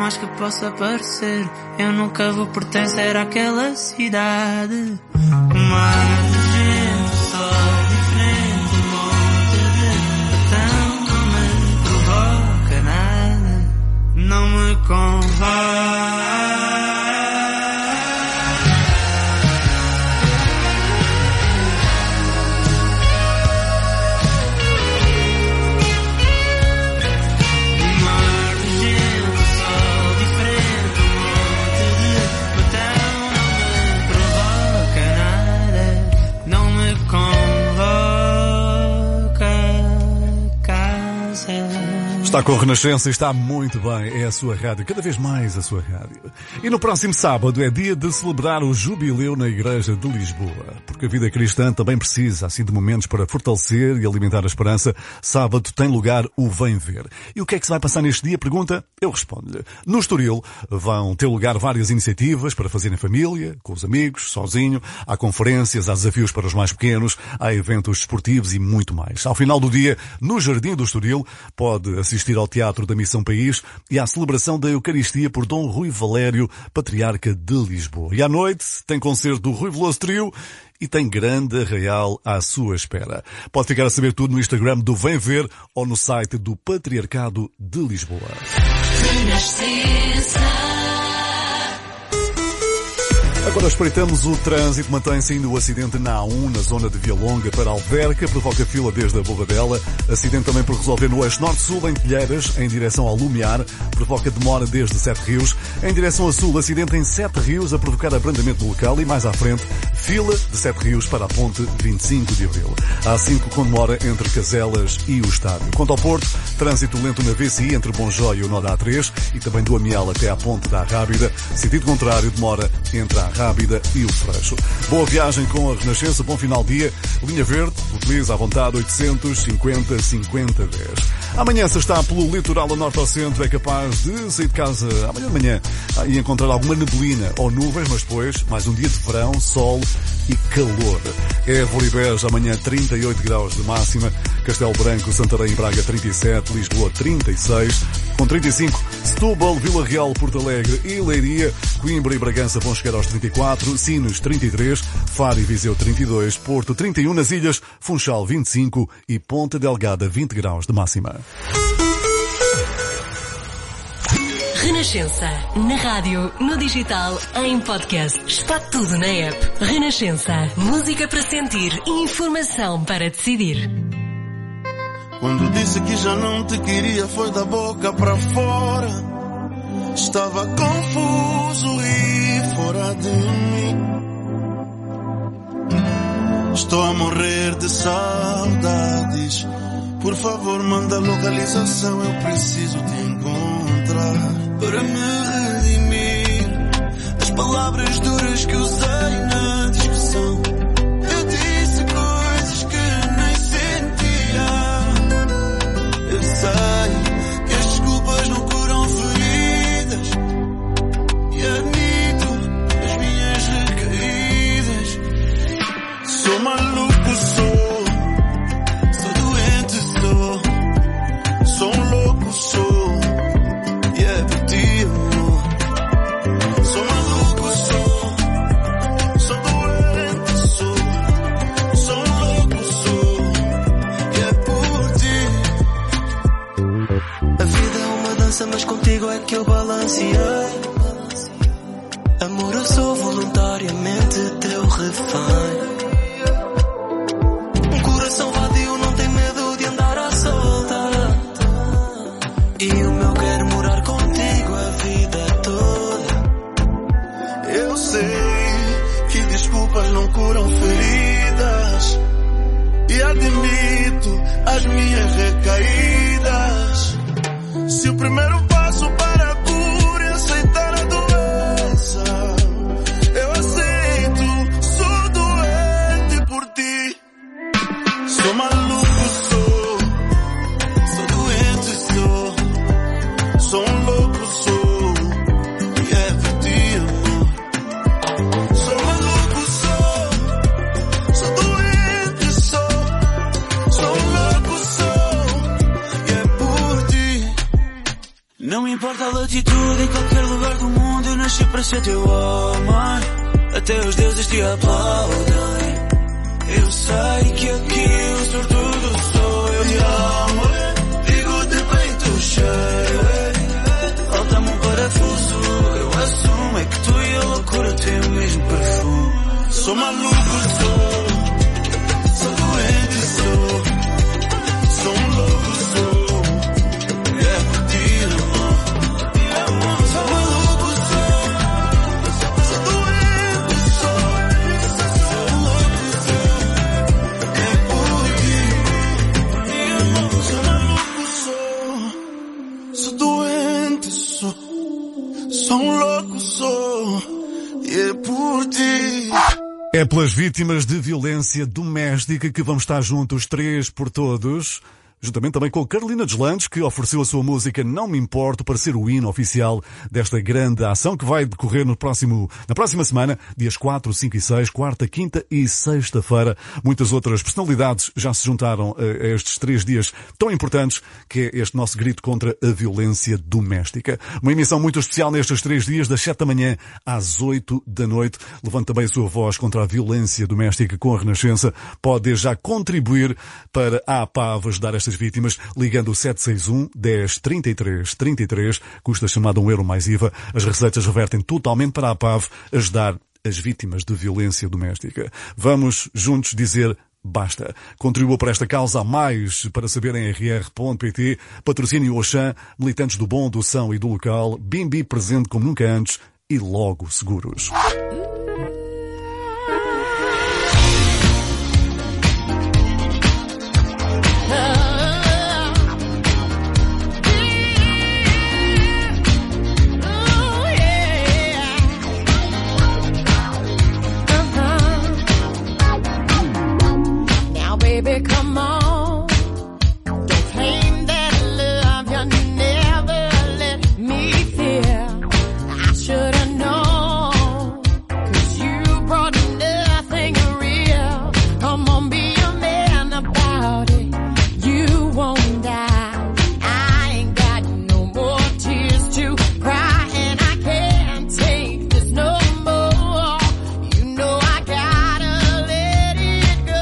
mais que possa parecer, eu nunca vou pertencer àquela cidade. Mar de gente, sol diferente, um monte de patão, não me provoca nada, não me convém. Está com a Renascença e está muito bem. É a sua rádio, cada vez mais a sua rádio. E no próximo sábado é dia de celebrar o jubileu na Igreja de Lisboa. Porque a vida cristã também precisa, assim, de momentos para fortalecer e alimentar a esperança. Sábado tem lugar o Vem Ver. E o que é que se vai passar neste dia? Pergunta, eu respondo-lhe. No Estoril vão ter lugar várias iniciativas para fazer em família, com os amigos, sozinho. Há conferências, há desafios para os mais pequenos, há eventos desportivos e muito mais. Ao final do dia, no Jardim do Estoril, pode assistir ao Teatro da Missão País e à celebração da Eucaristia por Dom Rui Valério, Patriarca de Lisboa. E à noite tem concerto do Rui Veloso Trio e tem grande arraial à sua espera. Pode ficar a saber tudo no Instagram do Vem Ver ou no site do Patriarcado de Lisboa. Agora espreitamos o trânsito. Mantém-se ainda o acidente na A um, na zona de Via Longa para Alverca, provoca fila desde a Bobadela. Acidente também por resolver no eixo norte-sul, em Telheiras, em direção ao Lumiar, provoca demora desde Sete Rios. Em direção a sul, acidente em Sete Rios, a provocar abrandamento no local e mais à frente, fila de Sete Rios para a ponte vinte e cinco de abril. A A cinco com demora entre Caselas e o Estádio. Quanto ao Porto, trânsito lento na V C I entre Bonjó e o nó da A três e também do Amial até à ponte da Rábida. Sentido contrário, demora entre a Rábida e o Freixo. Boa viagem com a Renascença, bom final de dia. Linha Verde, utiliza à vontade oitocentos e cinquenta cinquenta dez. Amanhã, se está pelo litoral a norte ao centro, é capaz de sair de casa amanhã de manhã e encontrar alguma neblina ou nuvens, mas depois mais um dia de verão, sol e calor. Évora e Beja, amanhã trinta e oito graus de máxima, Castelo Branco, Santarém e Braga trinta e sete, Lisboa trinta e seis, com trinta e cinco, Setúbal, Vila Real, Porto Alegre e Leiria, Coimbra e Bragança vão chegar aos trinta e quatro, Sines trinta e três, Faro e Viseu trinta e dois, Porto trinta e um, nas Ilhas, Funchal vinte e cinco e Ponta Delgada vinte graus de máxima. Renascença, na rádio, no digital, em podcast. Está tudo na app. Renascença, música para sentir e informação para decidir. Quando disse que já não te queria, foi da boca para fora. Estava confuso e fora de mim. Estou a morrer de saudades. Por favor, manda a localização, eu preciso te encontrar. Para me redimir das palavras duras que usei na discussão. Eu disse coisas que nem sentia. Eu sei que as desculpas não curam feridas e admito as minhas recaídas. Sou maluco, sou. Sou doente, sou. Sou um louco, sou. Mas contigo é que eu balanceei. Amor, eu sou voluntariamente teu refém. Um coração vadio não tem medo de andar à solta. E o meu quer morar contigo a vida toda. Eu sei que desculpas não curam feridas e admito as minhas recaídas. Se o primeiro passo para a cura é aceitar a doença, eu aceito, sou doente por ti. Sou maluco, sou. Sou doente, sou. Sou um louco, sou. E é por ti, amor. Sou maluco, sou. Sou doente, sou. Sou um louco, sou. E é por ti. Não me importa a latitude, em qualquer lugar do mundo eu nasci para ser teu homem. Até os deuses te aplaudem. Eu sei que aqui o sortudo sou eu. Te amo, digo-te peito cheio. Falta-me um parafuso, eu assumo. É que tu e a loucura têm o mesmo perfume. Sou maluco, sou. Sou doente, sou. Sou um louco, sou. É por ti, amor. Sou maluco, sou. Sou doente, sou. Sou um louco, sou. É por ti, amor. Sou maluco, sou. Sou doente, sou. Sou um louco, sou. E é por ti. É pelas vítimas de violência doméstica que vamos estar juntos, três por todos, juntamente também com a Carolina Deslandes, que ofereceu a sua música Não Me Importo para ser o hino oficial desta grande ação que vai decorrer no próximo, na próxima semana, dias quatro, cinco e seis, quarta, quinta e sexta-feira. Muitas outras personalidades já se juntaram a, a estes três dias tão importantes, que é este nosso grito contra a violência doméstica. Uma emissão muito especial nestes três dias, das sete da manhã às oito da noite. Levante também a sua voz contra a violência doméstica com a Renascença. Pode já contribuir para a APAV ajudar estas vítimas, ligando o sete seis um, dez, trinta e três, trinta e três, custa chamada um euro mais I V A. As receitas revertem totalmente para a APAV ajudar as vítimas de violência doméstica. Vamos juntos dizer basta. Contribua para esta causa. A mais para saber em r r ponto p t. Patrocínio Auchan, militantes do bom, do são e do local, Bimbi presente como nunca antes e Logo Seguros. Baby, come on. Don't claim that love you never let me feel. I should have known, 'cause you brought nothing real. Come on, be a man about it. You won't die. I ain't got no more tears to cry, and I can't take this no more. You know I gotta let it go.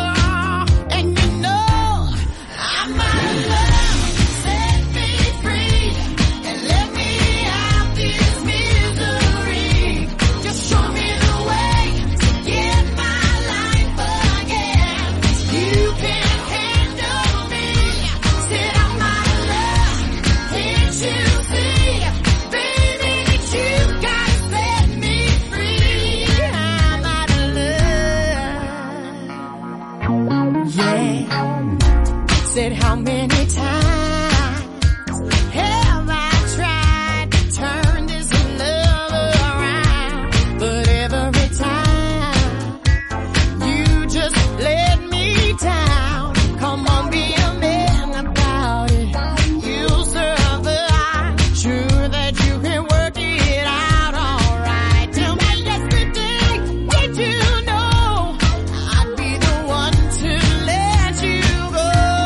Said how many times have I tried to turn this love around, but every time you just let me down. Come on, be a man about it. You'll survive. Sure that you can work it out alright. Tell me yesterday, did you know I'd be the one to let you go?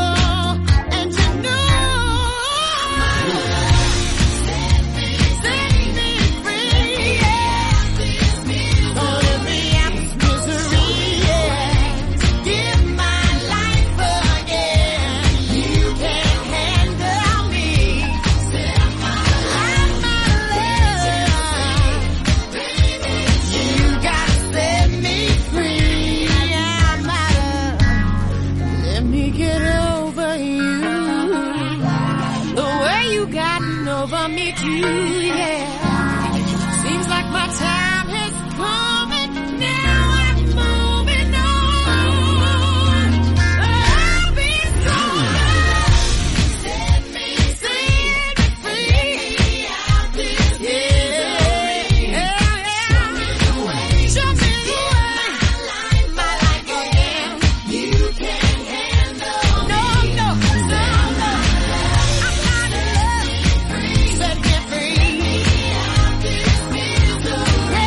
Over me too, yeah. Seems like my time has come and now I'm moving on. I'll be stronger. Set me, set me free. Yeah, yeah, yeah. Show me the way. Show me the way. My life again. You can't handle no, no, no, no. I'm not in love. Set me free.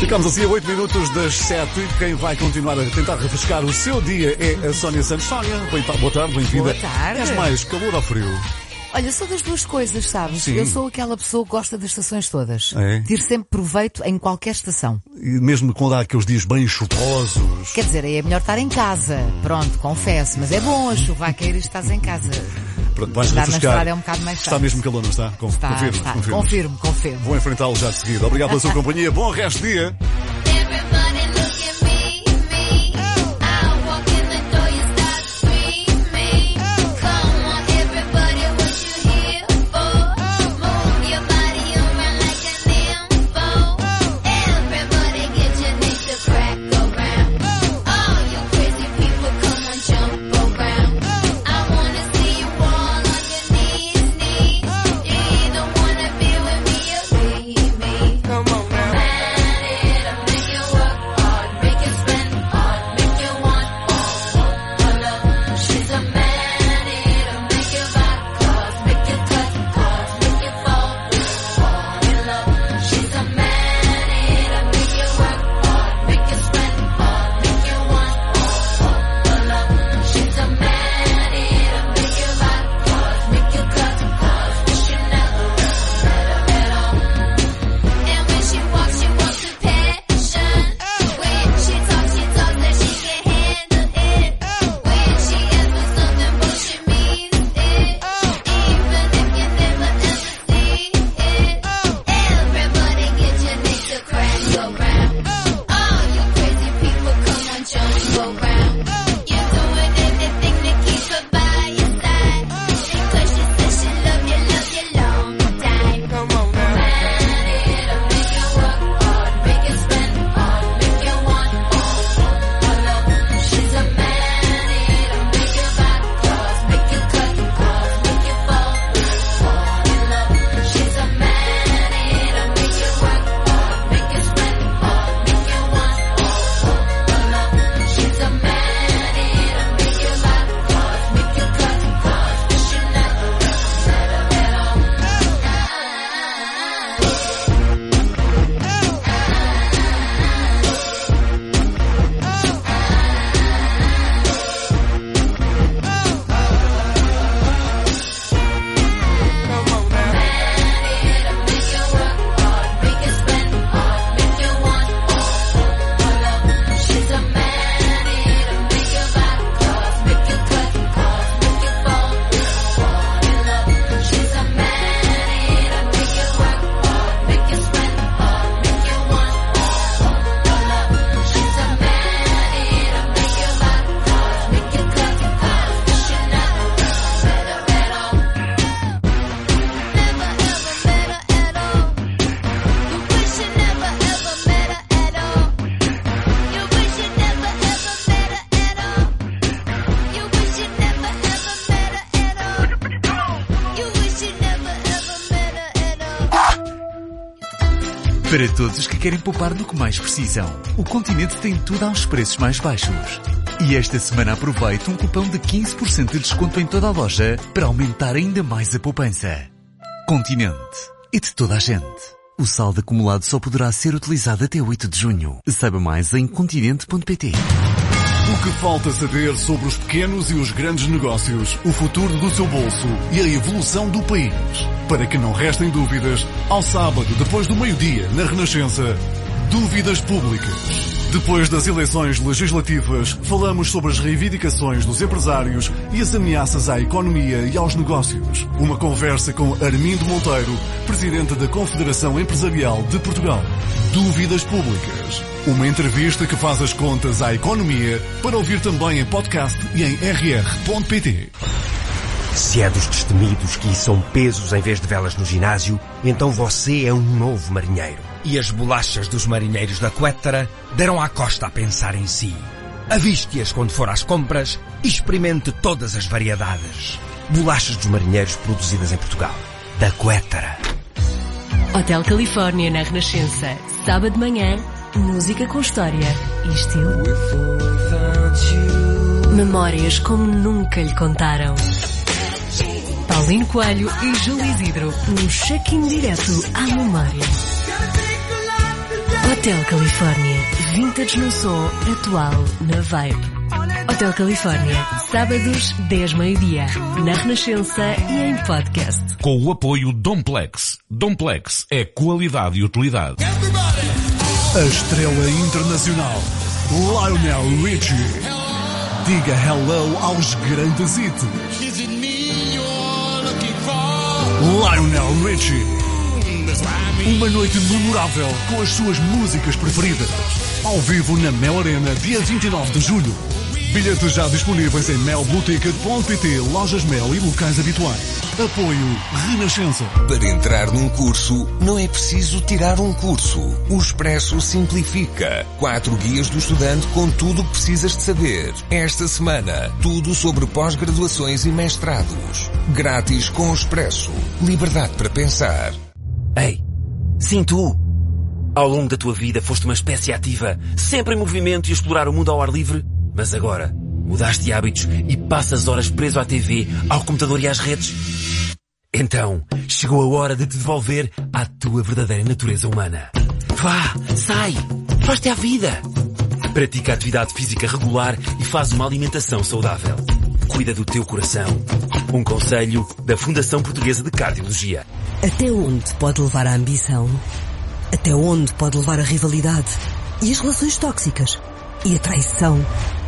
Ficamos assim a oito minutos das sete. Quem vai continuar a tentar refrescar o seu dia é a Sónia Santos. Sónia, boa tarde, bem-vinda. Boa tarde. És mais calor ou frio? Olha, sou das duas coisas, sabes? Sim. Eu sou aquela pessoa que gosta das estações todas. É? Tiro sempre proveito em qualquer estação. E mesmo quando há aqueles dias bem chuvosos. Quer dizer, aí é melhor estar em casa. Pronto, confesso. Mas é bom a chuva a cair e estás em casa. Pronto, vais Estar na refrescar. estrada é um bocado mais Está chato. mesmo calor, não está? Com, Está, confirmo, está. confirmo. Confirmo, confirmo. Vou enfrentá-lo já de seguida. Obrigado pela sua companhia. Bom resto de dia. Para todos os que querem poupar no que mais precisam, o Continente tem tudo aos preços mais baixos. E esta semana aproveite um cupom de quinze por cento de desconto em toda a loja para aumentar ainda mais a poupança. Continente. E de toda a gente. O saldo acumulado só poderá ser utilizado até oito de junho. Saiba mais em continente ponto pt. O que falta saber sobre os pequenos e os grandes negócios, o futuro do seu bolso e a evolução do país. Para que não restem dúvidas, ao sábado, depois do meio-dia, na Renascença, Dúvidas Públicas. Depois das eleições legislativas, falamos sobre as reivindicações dos empresários e as ameaças à economia e aos negócios. Uma conversa com Armindo Monteiro, presidente da Confederação Empresarial de Portugal. Dúvidas Públicas. Uma entrevista que faz as contas à economia, para ouvir também em podcast e em r r ponto p t. Se é dos destemidos que são pesos em vez de velas no ginásio, então você é um novo marinheiro. E as bolachas dos marinheiros da Quettara deram à costa a pensar em si. Aviste-as quando for às compras e experimente todas as variedades. Bolachas dos marinheiros produzidas em Portugal. Da Quettara. Hotel Califórnia na Renascença. Sábado de manhã, música com história e estilo. Memórias como nunca lhe contaram. Paulino Coelho e Júlio Isidro, num check-in direto à memória. Hotel Califórnia. Vintage no som, atual na vibe. Hotel Califórnia. Sábados, dez meio-dia. Na Renascença e em podcast. Com o apoio Domplex. Domplex é qualidade e utilidade. A estrela internacional Lionel Richie. Diga hello aos grandes hits. Lionel Richie. Uma noite memorável com as suas músicas preferidas. Ao vivo na Mel Arena, dia vinte e nove de julho. Bilhetes já disponíveis em mel blue ticket ponto pt, lojas Mel e locais habituais. Apoio Renascença. Para entrar num curso, não é preciso tirar um curso. O Expresso simplifica. Quatro guias do estudante com tudo o que precisas de saber. Esta semana, tudo sobre pós-graduações e mestrados. Grátis com o Expresso. Liberdade para pensar. Ei, sim tu! Ao longo da tua vida foste uma espécie ativa, sempre em movimento e a explorar o mundo ao ar livre, mas agora mudaste de hábitos e passas horas preso à T V, ao computador e às redes. Então, chegou a hora de te devolver à tua verdadeira natureza humana. Vá, sai, faz-te à vida. Pratica atividade física regular e faz uma alimentação saudável. Cuida do teu coração. Um conselho da Fundação Portuguesa de Cardiologia. Até onde pode levar a ambição? Até onde pode levar a rivalidade? E as relações tóxicas? E a traição?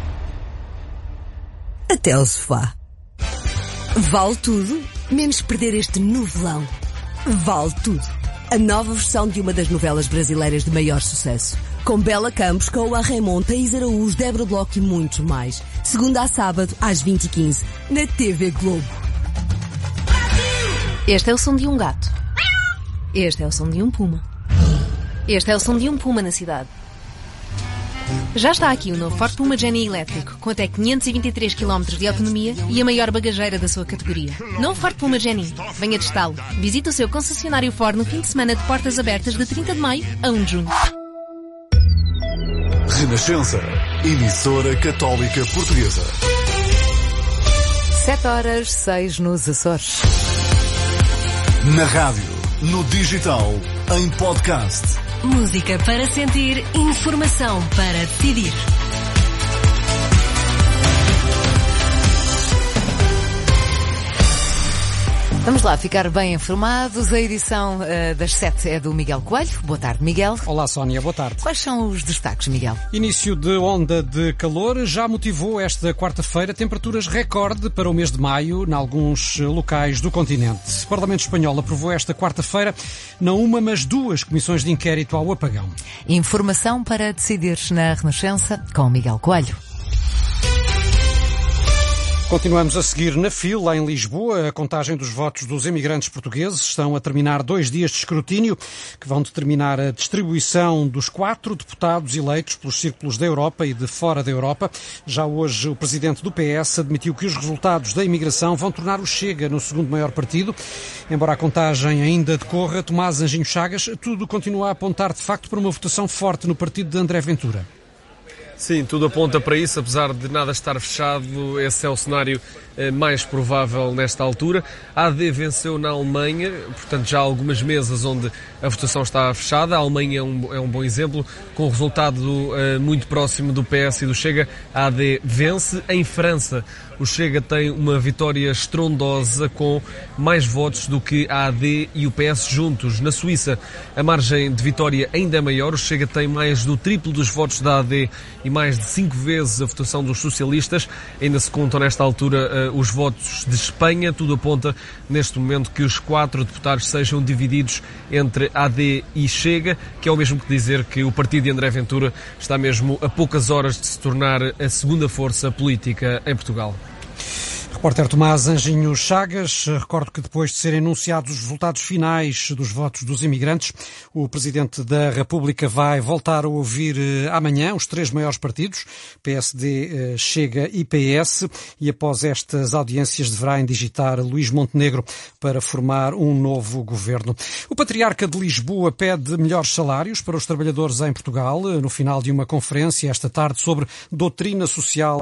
Até ao sofá. Vale tudo, menos perder este novelão. Vale tudo. A nova versão de uma das novelas brasileiras de maior sucesso. Com Bela Campos, Coa Raymond, Thaís Araújo, Débora Bloch e muitos mais. Segunda a sábado, às vinte e quinze, na T V Globo. Este é o som de um gato. Este é o som de um puma. Este é o som de um puma na cidade. Já está aqui o novo Ford Puma Jenny elétrico, com até quinhentos e vinte e três quilómetros de autonomia e a maior bagageira da sua categoria. Novo Ford Puma Jenny. Venha testá-lo. Visite o seu concessionário Ford no fim de semana de portas abertas de trinta de maio a um de junho. Renascença. Emissora Católica Portuguesa. sete horas, seis nos Açores. Na rádio, no digital, em podcast. Música para sentir, informação para decidir. Vamos lá ficar bem informados. A edição uh, das sete é do Miguel Coelho. Boa tarde, Miguel. Olá, Sónia. Boa tarde. Quais são os destaques, Miguel? Início de onda de calor já motivou esta quarta-feira temperaturas recorde para o mês de maio em alguns locais do continente. O Parlamento Espanhol aprovou esta quarta-feira não uma, mas duas comissões de inquérito ao apagão. Informação para decidir na Renascença com Miguel Coelho. Continuamos a seguir na fila em Lisboa. A contagem dos votos dos imigrantes portugueses estão a terminar dois dias de escrutínio que vão determinar a distribuição dos quatro deputados eleitos pelos círculos da Europa e de fora da Europa. Já hoje o presidente do P S admitiu que os resultados da imigração vão tornar o Chega no segundo maior partido. Embora a contagem ainda decorra, Tomás Anjinho Chagas, tudo continua a apontar de facto para uma votação forte no partido de André Ventura. Sim, tudo aponta para isso, apesar de nada estar fechado, esse é o cenário eh, mais provável nesta altura. A A D venceu na Alemanha, portanto já há algumas mesas onde a votação está fechada. A Alemanha é um, é um bom exemplo, com o resultado eh, muito próximo do P S e do Chega. A A D vence. Em França, o Chega tem uma vitória estrondosa com mais votos do que a A D e o P S juntos. Na Suíça, a margem de vitória ainda é maior. O Chega tem mais do triplo dos votos da A D e mais de cinco vezes a votação dos socialistas. Ainda se contam nesta altura uh, os votos de Espanha. Tudo aponta neste momento que os quatro deputados sejam divididos entre A D e Chega, que é o mesmo que dizer que o partido de André Ventura está mesmo a poucas horas de se tornar a segunda força política em Portugal. Repórter Tomás Anjinho Chagas. Recordo que depois de serem anunciados os resultados finais dos votos dos imigrantes, o Presidente da República vai voltar a ouvir amanhã os três maiores partidos, P S D, Chega e P S, e após estas audiências deverá indigitar Luís Montenegro para formar um novo governo. O Patriarca de Lisboa pede melhores salários para os trabalhadores em Portugal no final de uma conferência esta tarde sobre doutrina social